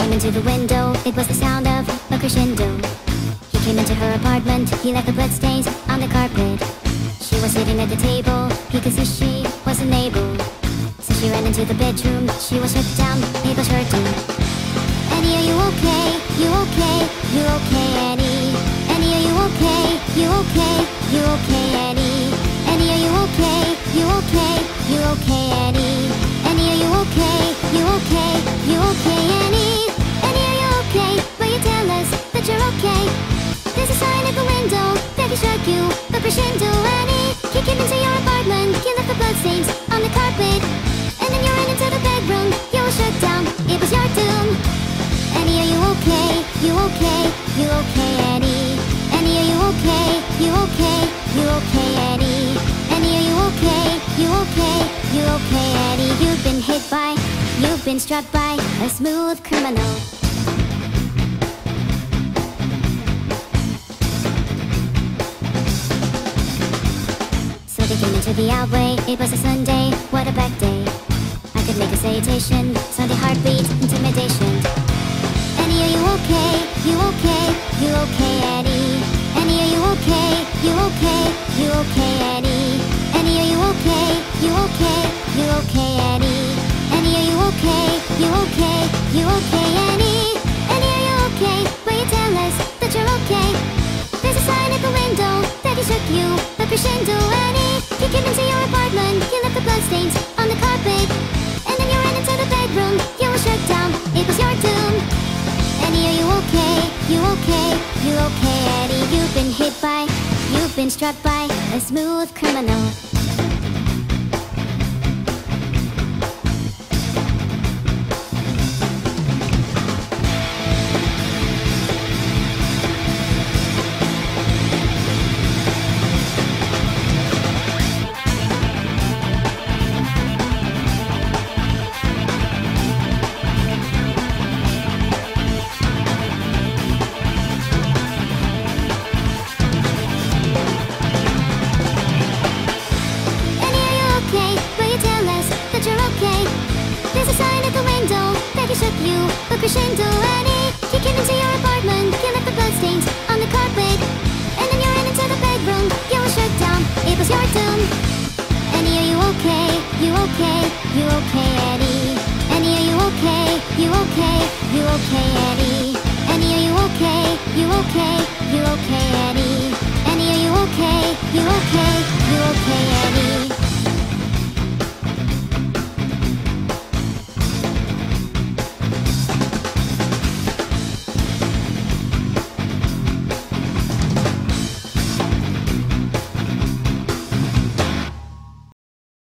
came into the window, it was the sound of a crescendo. He came into her apartment, he left the bloodstains on the carpet. She was sitting at the table, he could see she wasn't able. So she ran into the bedroom, she was stripped down, it was her turn. Annie, are you okay? You okay? You okay, Annie? Annie, are you okay? You okay? You okay, Annie? Annie, are you okay? You okay? You okay, Annie? Annie, are you okay? You okay? You okay, Annie? Annie, are you okay? Will you tell us that you're okay? There's a sign at the window that he struck you, a crescendo, Annie. He came into your apartment, he left the bloodstains on the carpet. And then you ran into the bedroom, you were shut down, it was your doom. Annie, are you okay? You okay? You okay, Annie? Annie, are you okay? You okay? You okay, Annie? Annie, are you okay? You okay? You okay, Annie? You've been hit by, you've been struck by a smooth criminal. So they came into the alleyway, it was a Sunday, what a back day. I could make a salutation, Sunday heartbeat, intimidation. Annie, are you okay? You okay? You okay, Annie? Annie, are you okay? You okay? You okay, Annie? Annie, are you okay? You okay? You okay, Annie? Annie, are you okay? You okay? You okay, Annie? Annie, are you okay? Will you tell us that you're okay? There's a sign at the window that he shook you, a crescendo, Annie. He came into your apartment, he left the bloodstains on the carpet. And then you ran into the bedroom, you were shut down, it was your doom. Annie, are you okay? You okay? You okay, Annie? You've been hit by, you've been struck by a smooth criminal. There's a sign at the window that he shook you, a crescendo, Annie. He came into your apartment, he left the bloodstains on the carpet. And then you ran into the bedroom, you were shut down, it was your doom. Annie, are you okay? You okay? You okay, Annie? Annie, are you okay? You okay? You okay, Annie? Annie, are you okay? You okay? You okay, Annie? Annie, are you okay? You okay?